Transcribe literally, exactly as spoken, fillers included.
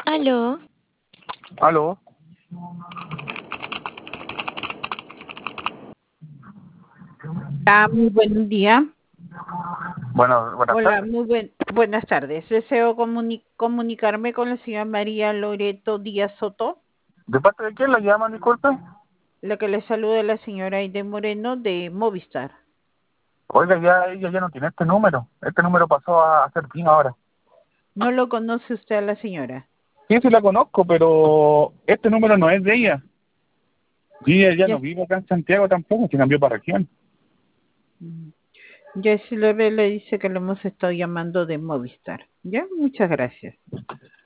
Aló, Aló, Hola, muy buen día. bueno, buenas Hola, tardes. muy buen, buenas tardes. Deseo comuni- comunicarme con la señora María Loreto Díaz Soto. ¿De parte de quién la llaman, disculpe? La que le saluda es la señora Aide Moreno de Movistar. Oiga, ya ella ya no tiene este número. Este número pasó a ser mío ahora. ¿No lo conoce usted a la señora? Sí, sí la conozco, pero este número no es de ella. Y ella ya Ya, no vive acá en Santiago tampoco, se cambió para región. mm, ya se le, ve, le dice que le hemos estado llamando de Movistar. Ya, muchas gracias.